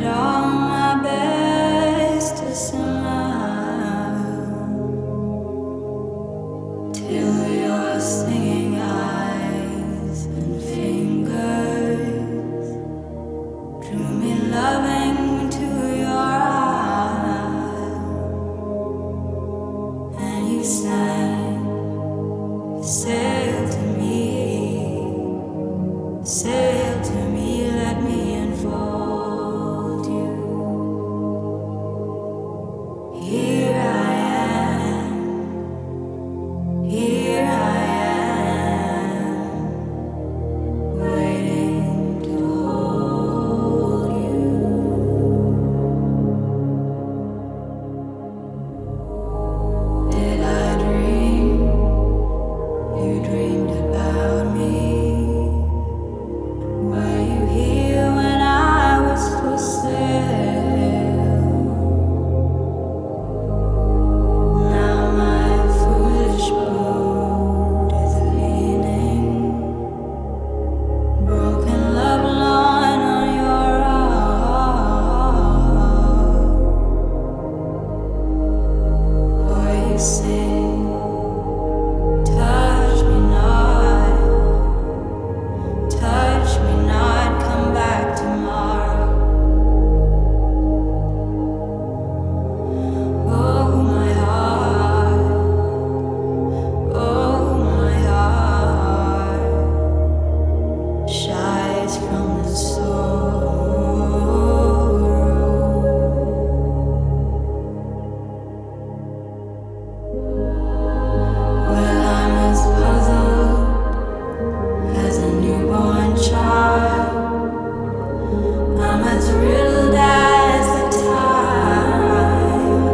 all my best to smile till your singing eyes and fingers drew me loving to your eyes, and you sang, sail to me, sail to me, let me unfold you. Here I am, here I am, waiting to hold you. Did I dream you dreamed about me? Were you here when I was for sale? Now my foolish boat is leaning, broken love line on your arm. For you sing, touch me not, come back tomorrow. Oh my heart shies from the Well, I'm as puzzled as a newborn child. I'm as riddled as the tide.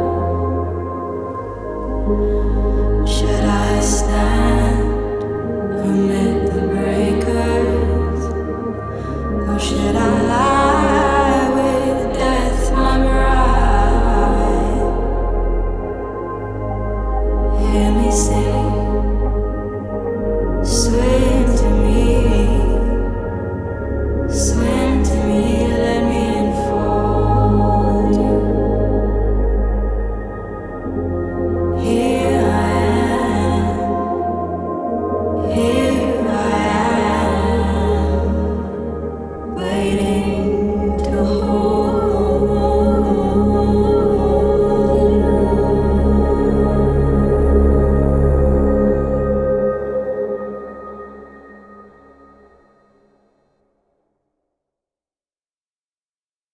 Should I stand amid the breakers, or should I lie with death, my bride? Hear me sing, swim to me, swim